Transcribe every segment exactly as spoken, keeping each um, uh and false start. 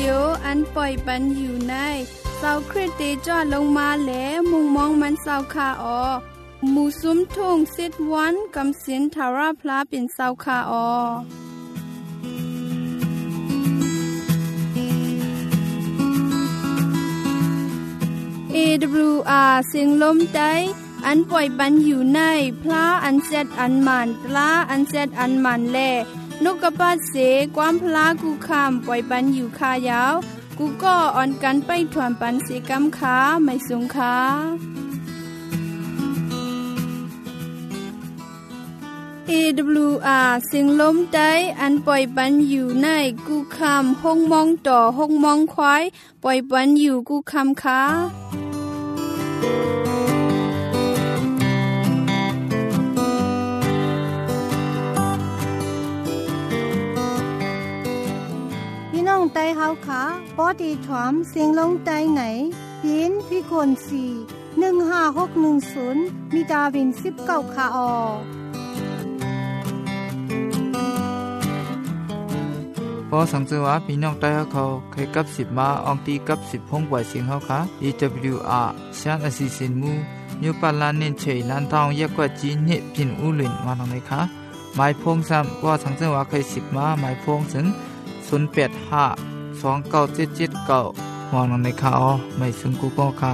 โออันปล่อยปันอยู่ในเศร้าคริสเตจอดลงมาแลมุงมองมันเศร้าคาออหมู่ซุ้มทุ่งสิทวันกำสินทาราพลาเป็นเศร้าคาออเอ ดับเบิลยู อาร์ เสียงลมใจอันปล่อยปันอยู่ในพระอันเซดอันมันตลาอันเซดอันมันแลนกกระปาเสความพลากูคำปล่อยปันอยู่คายาวกูก็อ่อนกันไปถวนปันเสกำขาไม่สงขาเอ ดับเบิลยู อาร์ เสียงลมใจอันปล่อยปันอยู่ในกูคำห้องมองต่อห้องมองควายปล่อยปันอยู่กูคำขาน้องไต้เฮาขาปอดีถวมเสียงลงไต้ไหนปีนพี่คนสี่ หนึ่งห้าหกหนึ่งศูนย์มีดาวินสิบเก้าขาออพอสังเกตว่าพี่น้องไต้เฮาเขาเคยกับสิบมาอองตีกับสิบห้องปล่อยเสียงเฮาค่ะ อี ดับเบิลยู อาร์ ชานอสิสินมูยูปาลานเน้นเฉยลานทองยกว่าจีนเนพินอูหลินมาทางไหนคะหมายพงซ้ำว่าสังเกตว่าเคยสิบมาหมายพงถึงศูนย์ แปด ห้า สอง เก้า เจ็ด เจ็ด เก้ามองลงในข่าวไม่ซึ่งกูก็ค่ะ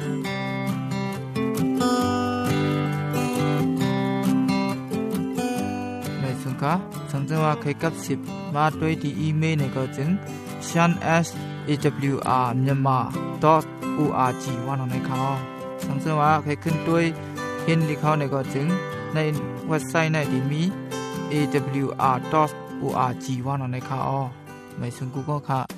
ไม่ซึ่งค่ะสังเกตว่าเคยกับสิบมาด้วยที่อีเมลในก็จึง ชาน เอส เอ ดับเบิลยู อาร์ myanmar ดอท โอ อาร์ จี ว่าลงในข่าวสังเกตว่าเคยขึ้นด้วยเห็นที่เขาในก็จึงในเว็บไซต์ในที่มี เอ ดับเบิลยู อาร์ ดอท โอ อาร์ จี ว่าลงในข่าวไม่ซึ่งกูก็ค่ะ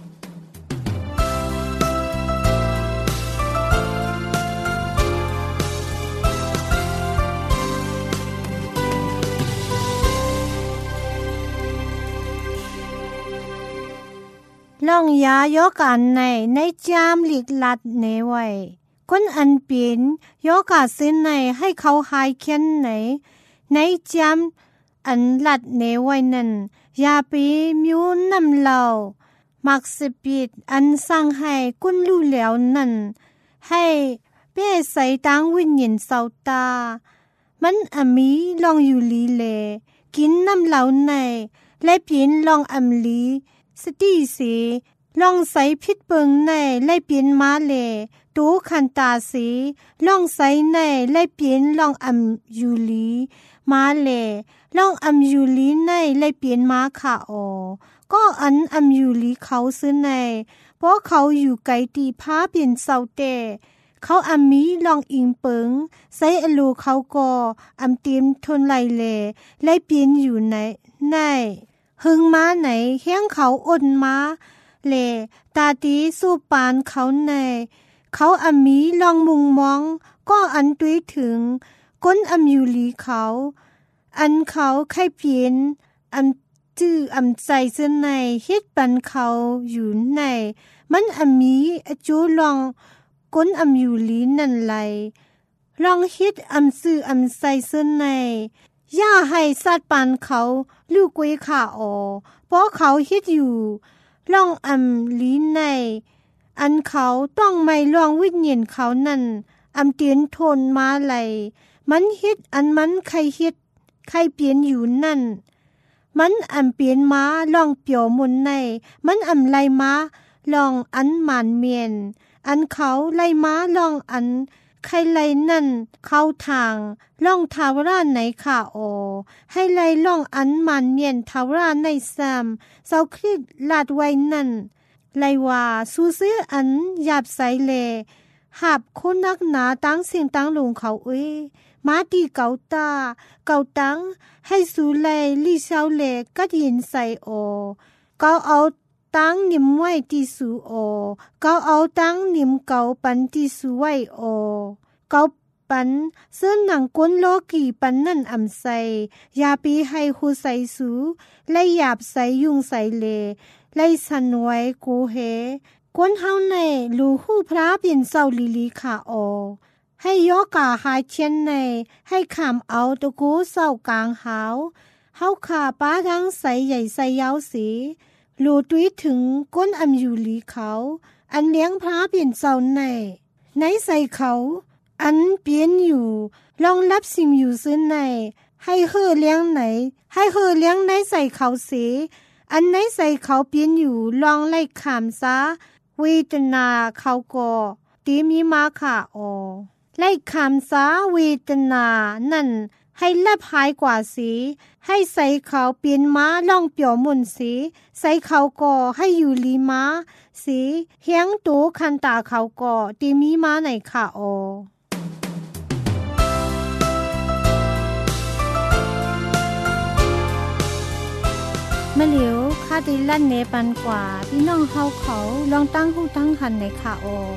ล่องยายอกันในในจามหลีกลัดเนไว้คนอันเปลี่ยนยอกาสินในให้เขาหายเขียนในในจามอันลัดเนไว้นั่นยาปีมิวนำเรามักสิปิดอันสร้างให้กุนรู้แล้วนั่นให้เป้ใส่ตังวิญญาณเศร้าตามันอมีลองอยู่ลีเลกินน้ำเหลาในและเปลี่ยนลองอำลีสติสีลองใส่พิษเบิงในและเปลี่ยนมาเลตูคันตาสีลองใส่ในและเปลี่ยนลองอำยูลีมาเลลองอำยูลีในและเปลี่ยนมาขาออก็อันอำยูลีเขาซื้อในเพราะเขาอยู่ไกลตีพาเปลี่ยนเศร้าแต่เขาอำมีลองอิงเปิงใส่อลูเขาก็อำเต็มทนไหลเลและเปลี่ยนอยู่ในในหึงมาไหนเฮียงเขาอดมาเลตาตีสู้ปานเขาในเขาอำมีลองมุงมองก็อันตุ้ยถึงก้นอำยูลีเขาอันเขาไข่เปลี่ยนอำจื้ออำใจเสื้อในเฮ็ดปันเขาอยู่ในมันอำมีอจูลองก้นอำยูลีนั่นไหลลองเฮ็ดอำซื่ออำใจเสื้อในย่าให้สัตว์ปานเขาลูกกวยขาออเพราะเขาเฮ็ดอยู่ลองอำลีในอันเขาต้องไม่ลองวิญญาณเขานั่นอำเตียนทนมาไหลมันเฮ็ดอันมันใครเฮ็ดใครเปลี่ยนอยู่นั่นมันอำเปลี่ยนมาลองเปียวมุนในมันอำไล่มาลองอันหมานเมียนอันเขาไล่มาลองอันใครไล่นั่นเข้าทางล่องทาวราไหนขาออให้ไล่ล่องอันหมานเมียนทาวราในซ้ำเซาคลิดลาดไว้นั่นไล่ว่าสู้ซื้ออันหยาบใสเลหับคนนักหนาตั้งเสียงตั้งลงเขาเอ้ยมาดีเกาตาเกาตังให้สูไลลี่เช้าเลก็ยินใส่ออเกาเอาตั้งนิ่มไว้ที่สูออเกาเอาตั้งนิ่มเกาปันที่สูไว้ออเกาปันเสื้อหนังก้นโลกีปันนั่นอำใส่ยาปีให้หูใส่สูและหยาบใส่ยุงใส่เลและสันไว้กูเฮก้นเฮาในลูหูพระเปลี่ยนเศร้าลีลีขาออให้ยอกาหายเชียนในให้ขามเอาตะกูเศร้ากลางหาวเฮาขาป้าทั้งใสใหญ่ใสยาวสีรู้ตุ้ยถึงก้นอำอยู่หลีเขาอันเลี้ยงพระเปลี่ยนเจ้าในในใส่เขาอันเปลี่ยนอยู่รองรับสิ่งอยู่ซื้อในให้เฮ่อเลี้ยงไหนให้เฮ่อเลี้ยงในใส่เขาเสียอันในใส่เขาเปลี่ยนอยู่ลองไล่ขามซะเวทนาเขาก็ตีมีมาค่ะออไล่ขามซะเวทนานั่นให้ลับหายกว่าสีให้ใส่เขาเปลี่ยนม้าล่องเปี่ยวมุนสีใส่เขาก็ให้อยู่ลีม้าสีเฮียงตูคันตาเขาก็ตีมีม้าไหนค่ะออมะเหลียวข้าได้ลั่นเนปันกว่าพี่น้องเฮาเขาลองตั้งหูตั้งหันในค่ะออ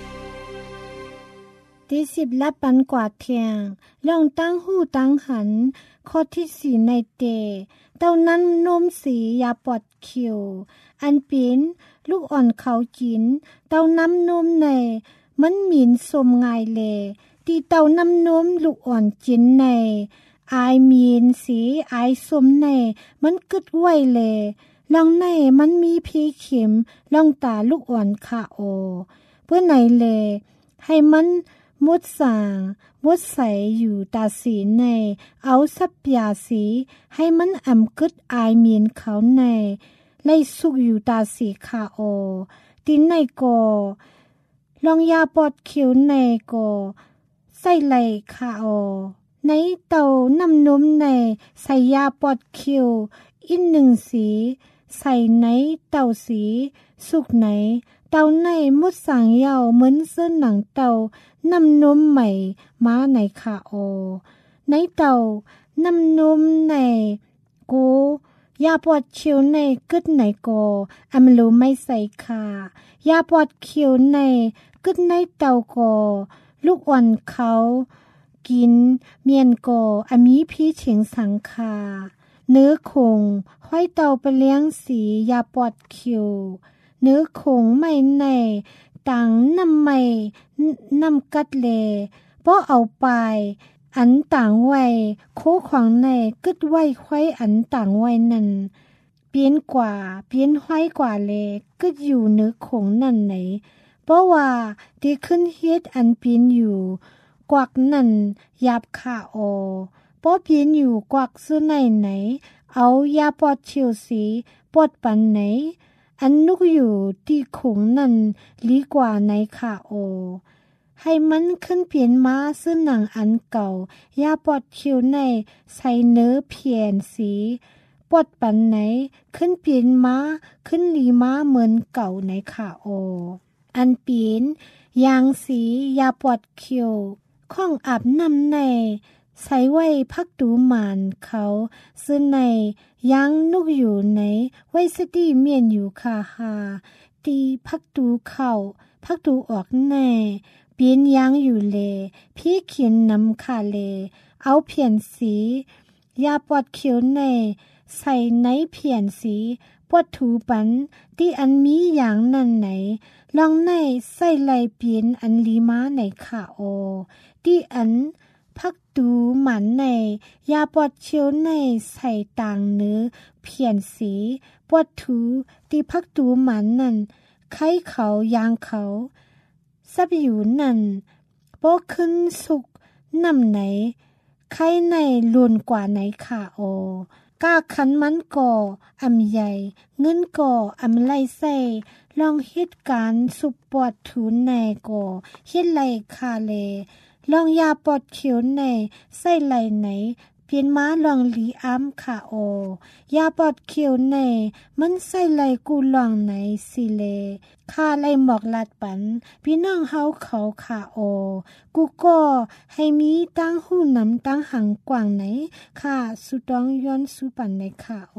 ที่สิบลับปันกว่าเทียงลองตั้งหูตั้งหันข้อที่สี่ในเตเต้านั้นนมสียาปอดเขียวอันเป็นลูกอ่อนเขาจินเต้าน้ำนมในมันหมิ่นสมง่ายเลยที่เต้าน้ำนมลูกอ่อนจินในอายมีนสีอายสมในมันกึดไว้เลยลองในมันมีพีเข็มลองตาลูกอ่อนค่ะโอเพื่อไหนเลยให้มันมุดสางมุดใสอยู่ตาสีในเอาสับยาสีให้มันอ่ำกึดอายมีนเขาในไล่สุกอยู่ตาสีค่ะโอตินในก็ลองยาปอดเขียวในก็ใส่ไหลค่ะโอในเต่าน้ำนมในใส่ยาปอดเขียวอีกหนึ่งสีใส่ในเต่าสีสุกไหนเต่าในมุดสางยาวเหมือนเส้นหนังเต่าน้ำนมใหม่ม้าในค่ะโอในเต่าน้ำนมในกูยาปอดเขียวในกึดไหนก็อำลูไม่ใส่ค่ะยาปอดเขียวในกึดในเต่าก็ลูกอ่อนเขากินเมียนก่ออมีพี่เฉียงสังคาเนื้อคงห้อยเต่าไปเลี้ยงสียาปอดเขียวเนื้อคงไม่ในต่างน้ำไม่น้ำกัดเลเพราะเอาไปอันต่างไว้โคขวางในกึดไว้ไว้อันต่างไว้นั่นเปลี่ยนกว่าเปลี่ยนไว้กว่าเลกึดอยู่เนื้อคงนั่นไหนเพราะว่าที่ขึ้นเฮ็ดอันเปลี่ยนอยู่กวักนั่นยาบขาโอป้อเพียนอยู่กวักซื้อไหนไหนเอายาปอดเฉียวสีปอดปันไหนอันนุกอยู่ที่ขงนั่นลีกว่าในขาโอให้มันขึ้นเปลี่ยนมาซื้อหนังอันเก่ายาปอดเฉียวในใส่เนื้อเพียนสีปอดปันไหนขึ้นเปลี่ยนมาขึ้นลีมาเหมือนเก่าในขาโออันเปลี่ยนยางสียาปอดเขียวข้องอาบน้ำในใส่ไว้พักดูหมานเขาซื้อในยังนุกอยู่ไหนไว้สตีเมียนอยู่คาหาตีพักดูเข่าพักดูออกแน่เปลี่ยนยังอยู่เลพี่เขียนนำคาเลเอาเพียนสียาปอดเขียวในใส่ในเพียนสีปวดถูปันที่อันมีอย่างนั่นไหนลองในใส่ไหลเปลี่ยนอันลีมาในขาโอที่อันพักดูหมันในยาปวดเชียวในใส่ต่างเนื้อเพียนสีปวดถูที่พักดูหมันนั่นไข้เขายางเขาซับอยู่นั่นโปขึ้นสุกน้ำไหนไข้ในล้วนกว่าไหนขาโอกล้าขันมันก่ออำใหญ่เงินก่ออำไล่ใส่ลองเฮ็ดการสุปปอดถูนในก่อเฮ็ดไหลคาเลลองยาปอดเขียวในใส่ไหลไหนเปลี่ยนม้าลองลีอ้ำค่ะโอยาปอดเขียวในมันใส่ไหลกูลองไหนสิเลคาไหลหมอกลาดปันพี่น้องเฮาเขาค่ะโอกูก็ให้มีตั้งหูน้ำตั้งหังกว่างไหนค่ะสุดองย้อนสุปันในค่ะโอ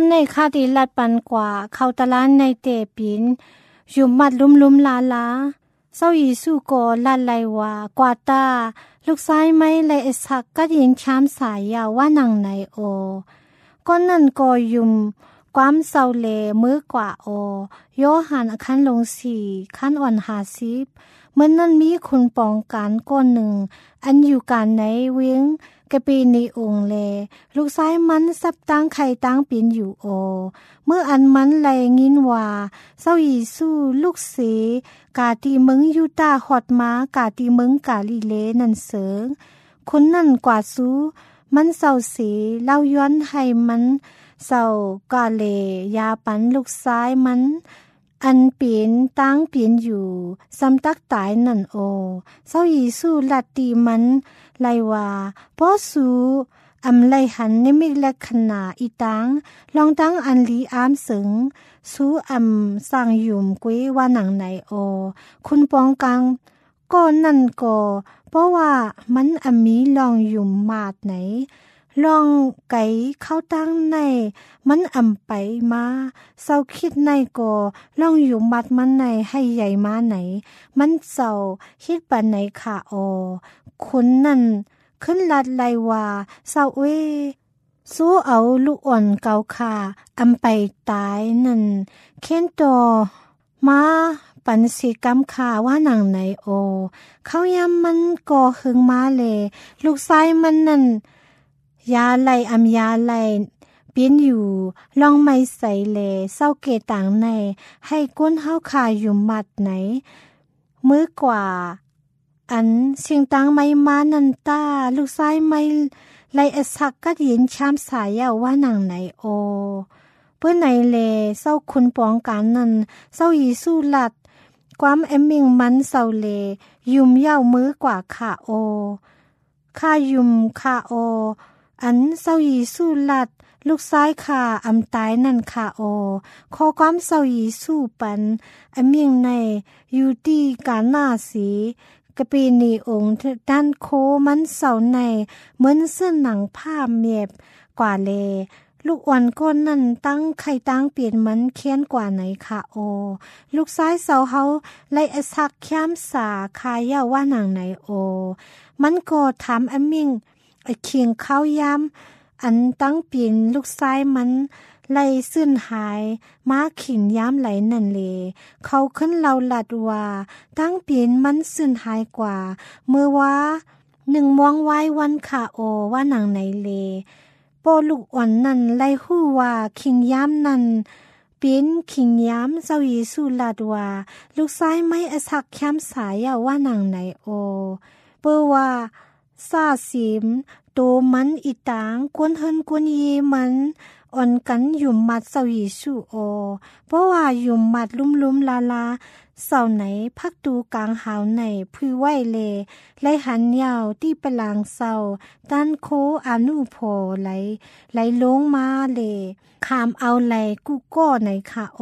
ำในคาติลัดปันกว่าเข้าตลาดในเตปินอยู่มัดลุมๆลาลาเศร้าอีสู้ก็ลัดไลว่ากว่าตาลูกซ้ายไม่ไลเอสักก็ยินช้ำสายยาวว่านังไหนโอก็นั่นก็ยุ่มความเศร้าเลมือกว่าโอโยหันคันลงสี่คันอ่อนหาสิบเมื่อนั้นมีคุณปองการก้นหนึ่งอันอยู่การไหนเวียงกะปีนีองเลลูกซ้ายมันซับตั้งไข่ตั้งปีนอยู่โอเมื่ออันมันไหลงินว่าเศร้าอีสู้ลูกเสกาตีมึงอยู่ตาหอดมากาตีมึงกาลีเลนั่นเสือคนนั่นกว่าสู้มันเศร้าเสเล่าย้อนให้มันเศร้ากาเลยาปันลูกซ้ายมันอันเปลี่ยนตั้งเปลี่ยนอยู่ซ้ำตักตายนั่นโอเศร้าอีสู้ลัดตีมันไลว่าป้อสู้อำไลหันนิมิตและขนาอีตังลองตั้งอันลีอามสึงสู้อำสร้างยุ่มกุ้ยว่าหนังไหนโอคุณปองกังก็นั่นก็เพราะว่ามันอำมีลองยุ่มมาดไหนลองไก่เข้าตั้งในมันอ่ำไปมาเศร้าคิดในก็ลองอยู่มัดมันในให้ใหญ่มาไหนมันเศร้าคิดปันไหนค่ะโอคุณนั่นขึ้นลัดไลว่าเศร้าเวสู้เอาลูกอ่อนเกาค่ะอ่ำไปตายนั่นเค้นตอมาปันสีกำค่ะว่าหนังไหนโอเขายำมันก็หึงมาเลยลูกชายมันนั่นยาไลอำยาไลเปลี่ยนอยู่ลองไม่ใส่เลเศร้าเกต่างในให้ก้นเฮาขาอยู่มัดไหนมือกว่าอันเสียงตังไม่มานันตาลูกชายไม่ไลอสักก็ยินช้ำสายยาวว่าหนังไหนโอเพื่อไหนเลเศร้าคุณปองการนั้นเศร้าอีสู้ลัดความเอมมิงมันเศร้าเลยุ่มยาวมือกว่าขาโอข้ายุ่มขาโออันเศร้าอีสู้ลัดลูกซ้ายขาอำตายนั่นขาโอขอความเศร้าอีสู้ปันอเมียงในอยู่ที่กาหน้าสีกะปีนีองค์ด้านโคมันเศร้าในเหมือนเสื้อหนังผ้าเมียบกว่าเลลูกอ่อนก้นนั่นตั้งไข่ตั้งเปลี่ยนมันเคียนกว่าไหนค่ะโอลูกซ้ายเสาเฮาไล่อสักข้ามสาคายาว่าหนังไหนโอมันก็ถามอเมียงไอเคียงเข้ายำอันตั้งเปลี่ยนลูกซ้ายมันไล่ซื่นหายมาขินย้ำไหลนั่นเลเขาขึ้นเราหลัดว่าตั้งเปลี่ยนมันซื่นหายกว่าเมื่อว่าหนึ่งมองไว้วันค่ะโอว่าหนังไหนเลโปลูกอ่อนนั่นไล่หู้ว่าขิงย้ำนั่นเป็นขิงย้ำเจ้าเยซูหลัดว่าลูกซ้ายไม่อสักแคมสายว่าหนังไหนโอเปว่าซาซิมโตมันอีตางกวนเฮินกวนเยมันอ่อนกันอยู่มัดเศร้าเยซูโอเพราะว่าอยู่มัดลุ่มๆลาลาเศร้าไหนพักตูกลางหาวไหนพื้ไว้เลไลหันยาวที่ปลางเศร้าด้านโคอานุโพไหลไหลลงมาเลขามเอาไหลกูก้อไหนค่ะโอ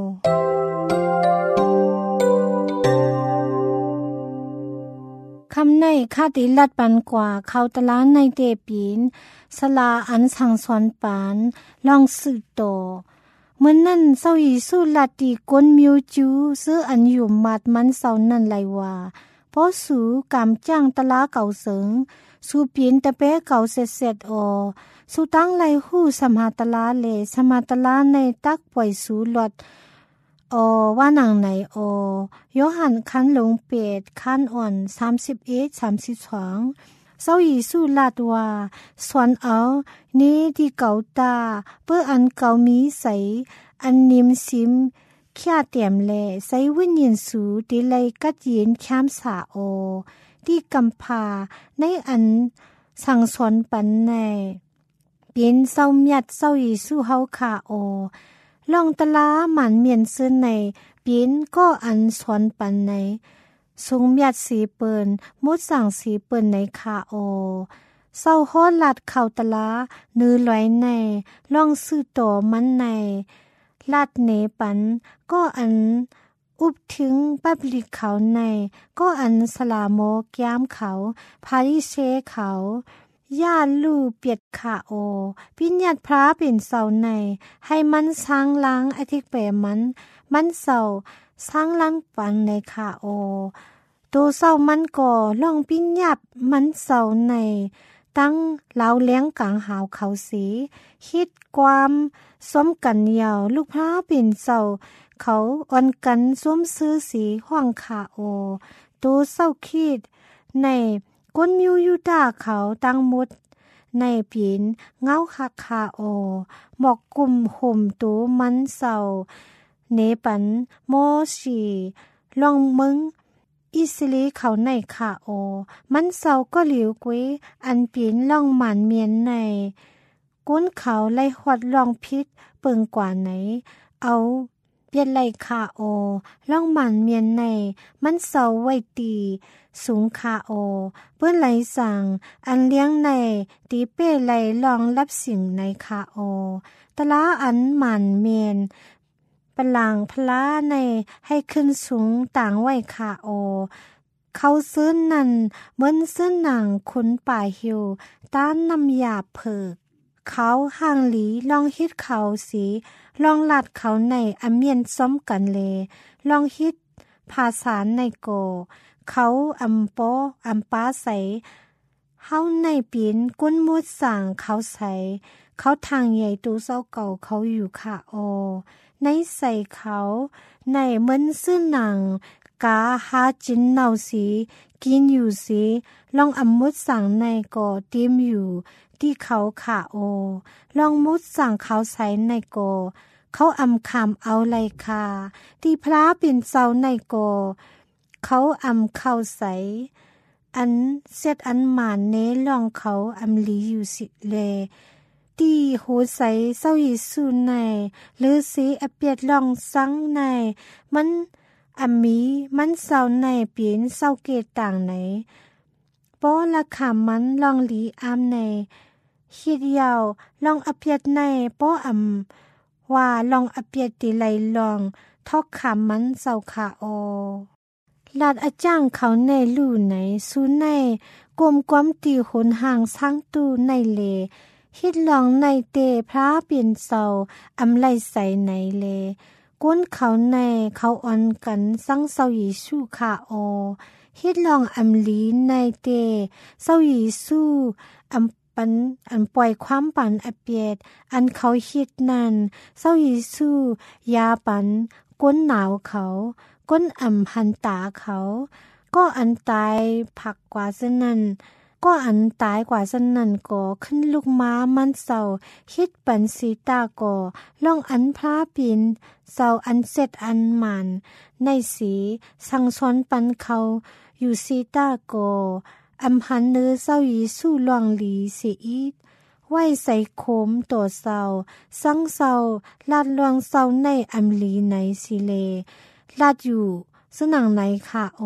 คำในคาติลัดปันกว่าเขาตลาดในเตปีนสลาอันสังสอนปานลองสืบโตเมื่อนั่นเศร้าอีสู้ลัดตีก้นมิวจูซื้ออันอยู่มัดมันเศร้านั่นไลว่าเพราะสูกำจ้างตลาเก่าเสิงสูเปลี่ยนตะเป๊เก่าเสร็จเสร็จอสูตั้งไลหู้สมาตลาเลสมาตลาในตักปล่อยสูหลดอว่าหนังไหนอโยหันคันหลงเป็ดคันอ่อนสามสิบเอ็ด สามสิบสองเศร้าอีสู้ลาดว่าสวนเอานี้ที่เก่าตาเพื่ออันเก่ามีใสอันนิมซิมขี้เตียมแลใสวิญญาณสูที่ไลกัดยินข้ามสาโอที่กำพาในอันสั่งสอนปันในเป็นเศร้าเมียดเศร้าอีสู้เฮาขาโอลองตลาหมันเมียนซื้อในปีนก็อันสอนปันในทรงเมียดสีเปินมุดสั่งสีเปินในคาโอเศร้าฮอดลัดเข่าตลาเนื้อลอยในลองซื้อต่อมันในลัดเนปันก็อันอุบถึงปับลิกเขาในก็อันสลาโมกย้ามเขาพาริเชเขาญาติลู่เปียดขาโอปิญญาติพระเป็นเสาในให้มันสร้างล้างอธิกเปมันมันเสาสร้างล้างปันในขาโอตัวเสามันก่อล่องปิญญาติมันเสาในตั้งเหลาเลี้ยงกลางหาวเขาสีคิดความสมกันยาวลูกพระเป็นเสาเขาอ่อนกันสวมซื้อสีห้องขาโอตัวเศร้าคิดในก้นมิวยูดาเขาตั้งมุดในปีนเงาคาคาโอหมอกกลุ่มห่มตูมันเศร้าเนปันโมชีลองมึงอิสลีเขาในคาโอมันเศร้าก็หลิวกุ้ยอันปีนล่องหมันเมียนในก้นเขาไล่หวัดลองพิษเปิงกว่าไหนเอาเปียดไหลคาโอล่องหมันเมียนในมันเศร้าไว้ตีสูงคาโอเพื่อนไหลสั่งอันเลี้ยงในตีเป้ไหลลองรับสิ่งในคาโอตะล้าอันหมันเมียนปลางพลาในให้ขึ้นสูงต่างไว้คาโอเขาซื้อนั่นเหมือนซื้อหนังขุนป่าหิวต้านน้ำยาเผิกเขาห่างหลีลองฮิตเขาสีลองลัดเขาในอเมียนซ้อมกันเลลองฮิตภาษาในโกเขาอำโปอำป้าใสเฮาในปีนก้นมุดสั่งเขาใสเขาทางใหญ่ตูเศร้าเก่าเขาอยู่ค่ะโอในใส่เขาในเหมือนซื่อหนังกาหาจินเนาสีกินอยู่สีลองอำมุดสั่งในก่อเตรียมอยู่ที่เขาค่ะโอลองมุดสั่งเขาใส่ในโกเขาอำคำเอาไลคาที่พระเป็นเศร้าในโกเขาอำเข้าใสอันเสร็จอันหมานเนลองเขาอำลีอยู่สิเลตีหูใสเศร้ายิสูในหรือสีอเปียดลองสังในมันอมีมันเศร้าในเปลี่ยนเศร้าเกตต่างไหนป้อละขามันลองลีอามในคิดยาวลองอเปียดในป้ออำว่าลองอเปียดตีไหลลองทอกขามันเศร้าขาโอลาดอาจ้างเขาในลู่ไหนสู้ในกลมความตีหนห่างสร้างตู้ในเลฮิดลองในเตพระเปลี่ยนเศร้าอำไลใส่ในเลก้นเขาในเขาอ่อนกันสังเศร้ายิสูขาโอฮิดลองอำลีในเตเศร้ายิสูอำปันอันปล่อยความปันอเปียดอันเขาฮิดนั่นเศร้ายิสูยาปันก้นหนาวเขาก้นอ่ำหันตาเขาก็อันตายผักกว่าเส้นนั้นก็อันตายกว่าเส้นนั้นก็ขึ้นลูกม้ามันเศร้าคิดปันสีตาก็ล่องอันพระปินเศร้าอันเสร็จอันหมันในสีสั่งสอนปันเขาอยู่สีตาก็อำหันเนื้อเศร้ายีสู้ลองหลีเสียอีดไว้ใส่โคมตัวเศร้าสังเศร้าลาดลวงเศร้าในอำลีในสิเลลาดอยู่สนังไหนค่ะโอ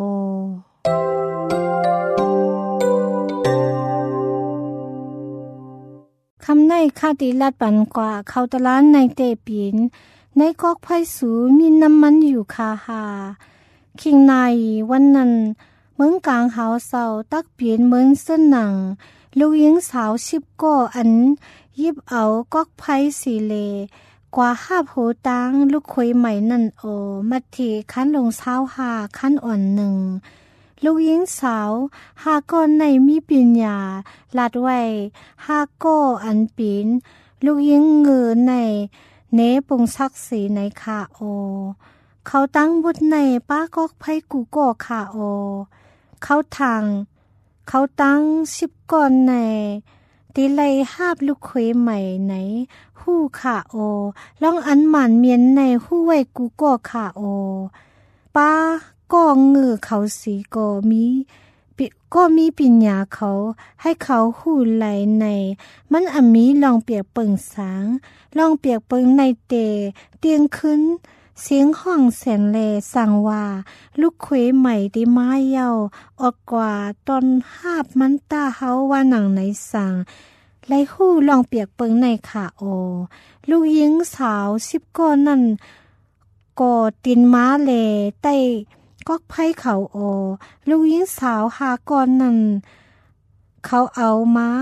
คำในคาติลาดปันกว่าเขาตะล้านในเตปีนในกอกไผ่สูมีน้ำมันอยู่คาหาคิงนายวันนั้นเมืองกลางหาวเศร้าตักเปลี่ยนเหมือนเส้นหนังลูกหญิงสาวชิบก่ออันยิบเอากอกไผ่สีเลกว่าห้าโหตังลูกคุยใหม่นั่นโอมาทีคันลงเช้าหาคันอ่อนหนึ่งลูกหญิงสาวหาก้อนในมีปัญญาลาดไว้หาก้ออันปีนลูกหญิงเงือในเนปงซักสีในคาโอเขาตั้งบุตรในป้ากอกไผ่กูก่อคาโอเขาทางเขาตั้งสิบก้อนในตีไลหาบลูกคุยใหม่ไหนหู้ขาโอลองอันหมันเมียนในหู้ไว้กูก่อขาโอป้าก็เงือเขาสีก็มีก็มีปัญญาเขาให้เขาหู้ไหลในมันอมีลองเปียกเปิงสางลองเปียกเปิงในเตเตียงขึ้นเสียงห้องแสนแลสั่งว่าลูกเขยใหม่ได้มาเย้าออกกว่าตอนหาบมันตาเฮาว่าหนังไหนสั่งไล่หู้ลองเปียกเปิงในขาโอลูกหญิงสาวสิบก้อนนั่นกอตินม้าเลใต้ก็ไผ่เขาโอลูกหญิงสาวหาก่อนนั่นเขาเอามา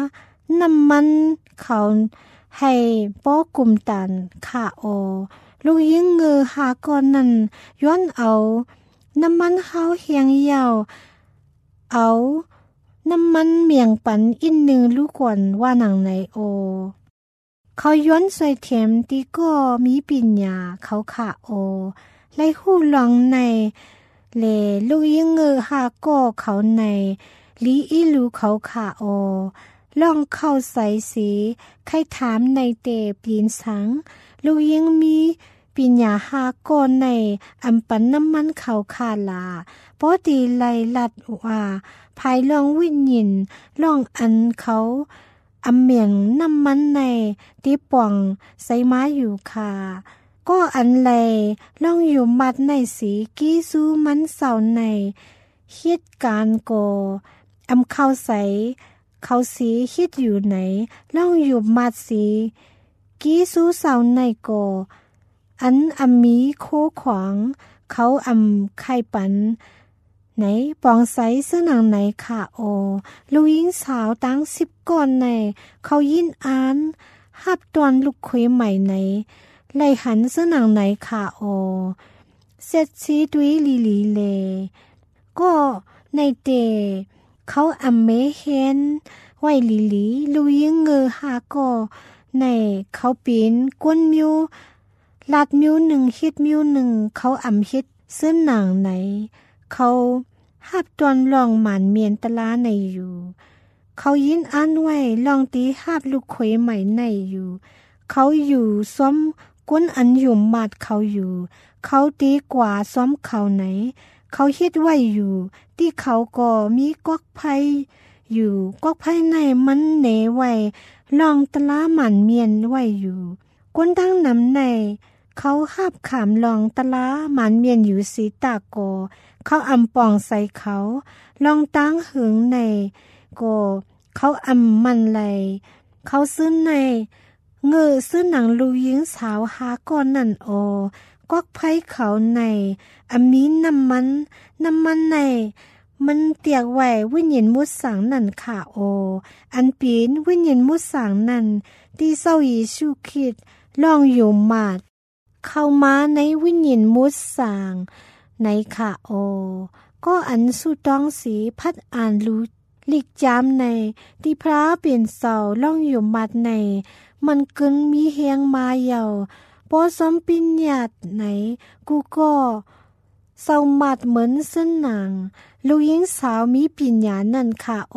น้ำมันเขาให้ป้อกลุ่มตันค่ะโอลูกยิงเงือหาก่อนนั้นย้อนเอาน้ำมันเขาเฮียงยาวเอาน้ำมันเมียงปันอินหนึ่งลูกกวนว่าหนังไหนโอเขาย้อนใส่เข็มตีก็มีปิญญาเขาค่ะโอไล่หู้หลองในเลลูกยิงเงือหาก็เขาในลีอีลูเขาค่ะโอลองเข้าใส่สีใครถามในเตปีนสังลูกยิงมีปิญญาหาก่อนในอำปันน้ำมันเขาขาลาปอตีไลลัดว่าภายลองวิญญินลองอันเขาอำเมียงน้ำมันในตีป่องใส่ม้าอยู่ค่ะก็อันไลลองอยู่มัดในสีกี้ซูมันเสาในฮิตการโกอำเข้าใส่เขาสีฮิตอยู่ไหนลองอยู่มัดสีกี้ซูเสาในโกอันอำมีโคขวางเขาอำไข่ปันไหนปองใสเสื้อหนังไหนค่ะโอลูกยิงสาวตั้งสิบก่อนในเขายินอ่านหับตอนลูกคุยใหม่ไหนไล่หันเสื้อหนังไหนค่ะโอเสร็จซีดุยลีลีเลก็ในเตเขาอำเมเห็นไว้ลีลีลูกยิงเงอหาก็ในเขาปีนก้นมิวลาดมิวหนึ่งฮิตมิวหนึ่งเขาอำฮิตเสื้อหนังไหนเขาหับตอนลองหมันเมียนตลาในอยู่เขายินอ่านไว้ลองตีหับลูกเขยใหม่ในอยู่เขาอยู่ซ้อมก้นอันอยู่มาดเขาอยู่เขาตีกว่าซ้อมเขาไหนเขาฮิตไว้อยู่ที่เขาก็มีกอกไผ่อยู่กอกไผ่ในมันเหนไว้ลองตลาหมันเมียนไว้อยู่ก้นตั้งน้ำในเขาหับขามลองตลาหมันเมียนอยู่สีตาโกเขาอำปองใส่เขาลองตั้งหึงในโกเขาอำมันไหลเขาซื้อในเงือซื้อหนังลูยิงสาวหาก่อนนั่นโอกวักไผ่เขาในอำมีน้ำมันน้ำมันในมันเตียกไว้วิญญาณมุดสังนั่นค่ะโออันปีนวิญญาณมุดสังนั่นที่เศร้าเยซูคริสต์ลองอยู่มาดเข้ามาในวิญญาณมุดสังในค่ะโอก็อันสุต้องสีพัดอ่านรู้ลิกจามในที่พระเปลี่ยนเสาล่องอยู่มัดในมันกึนมีเฮียงมาเยาปอสมปิญญาตไหนกูก็เศร้ามัดเหมือนเส้นหนังลูกหญิงสาวมีปิญญานั่นค่ะโอ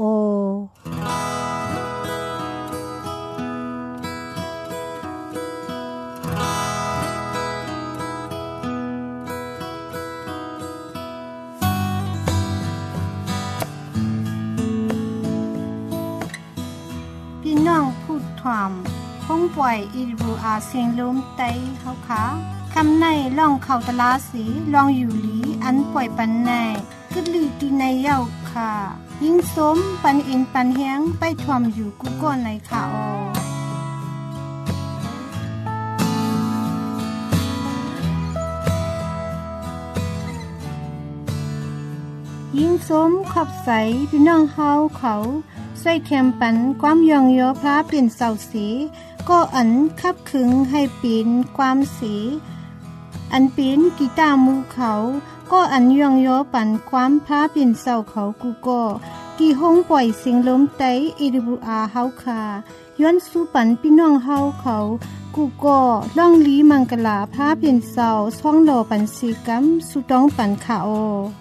น้องพูดความคงปล่อยอีรูอาเสียงลมไตเขาขาคำในล่องเข่าตลาสีลองอยู่หลีอันปล่อยปันในกึดลือตีในเย้าค่ะยิ่งสมปันอินปันแหงไปทวมอยู่กูก้อนในค่ะออยิ่งสมขับใสพี่น้องเฮาเขาใส่แคมปันความยองยอพระเปลี่ยนเสาสีก็อันคับขึงให้ปีนความสีอันปีนกีตาร์มูเขาก็อันยองยอปันความพระเปลี่ยนเสาเขากูก็กี่ห้องปล่อยเสียงลมไตอีดิบูอาเฮาคาย้อนสู้ปันพี่น้องเฮาเขากูก็ล่องลีมังกลาพระเปลี่ยนเสาช่องโลปันสีกัมสุต้องปันขาโอ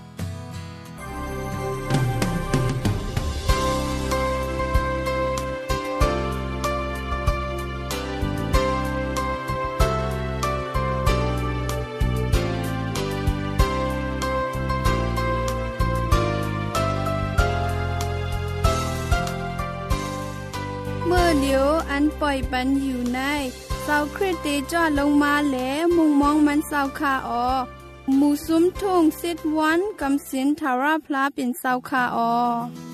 เดี๋ยวอันปล่อยปันอยู่ในเสาคริสเตจอดลงมาแล้วมุงมองมันเสาคาออหมูซุ้มทุ่งสิดวันกำสินทาราพลาเป็นเสาคาออ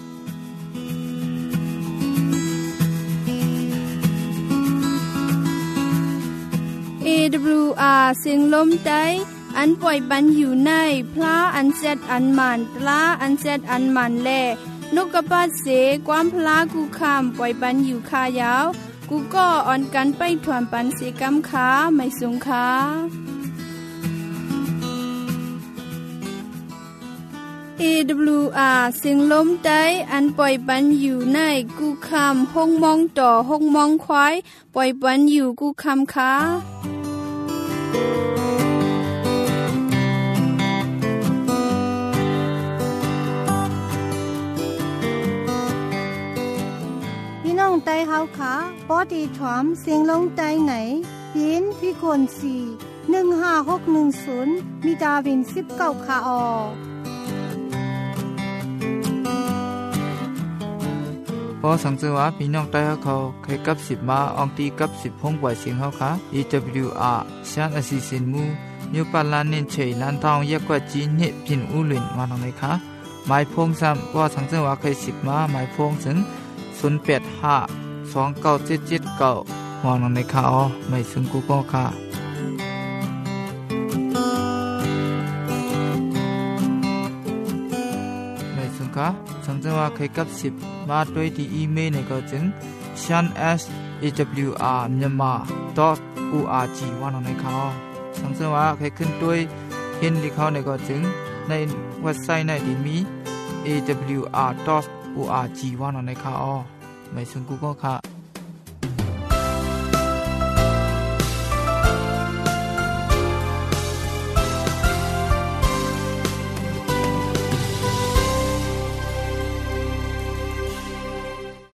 เอ ดับเบิลยู อาร์ เสียงลมไต้อันปล่อยปันอยู่ในพลาอันเซตอันมันตลาอันเซตอันมันแลนกกระปัดเสความพลากูคำปล่อยปันอยู่คายาวกูก็อ่อนกันไปถวนปันเสกำขาไม่สงขาเอ ดับเบิลยู อาร์ เสียงลมใต้อันปล่อยปันอยู่ในกูคำห้องมองต่อห้องมองควายปล่อยปันอยู่กูคำขาพี่น้องไต้เฮาขาปอดีถวมเสียงลมใต้ไหนปีนพี่คนสี่หนึ่งห้าหกหนึ่งศูนย์มีดาวินสิบเก้าคาออพอสังเกตว่าพี่น้องใต้เขาเคยกับสิบมาอองตีกับสิบห้องไหวเสียงเขาค่ะ อี ดับเบิลยู อาร์ ชานอสิสินมูนิวปาลานเน้นเฉยลันทองแยกกว่าจีนเนี่ยพินอุลินมาตรงไหนคะหมายพงซ้ำว่าสังเกตว่าเคยสิบมาหมายพงถึงศูนย์แปดห้าสองเก้าเจ็ดเจ็ดเก้ามาตรงไหนคะอ๋อไม่ซึ่งกูก็ค่ะไม่ซึ่งค่ะสังเกตว่าเคยกับสิบมาด้วยที่อีเมลเนี่ยก็จึง ชาน เอส เอ ดับเบิลยู อาร์ มyanmar ดอท โอ อาร์ จี ว่าตรงไหนคะสังเกตว่าเคยขึ้นด้วยเห็นที่เขาเนี่ยก็จึงในเว็บไซต์ในที่มี เอ ดับเบิลยู อาร์ ดอท โอ อาร์ จี ว่าตรงไหนคะอ๋อไม่ซึ่งกูก็ค่ะ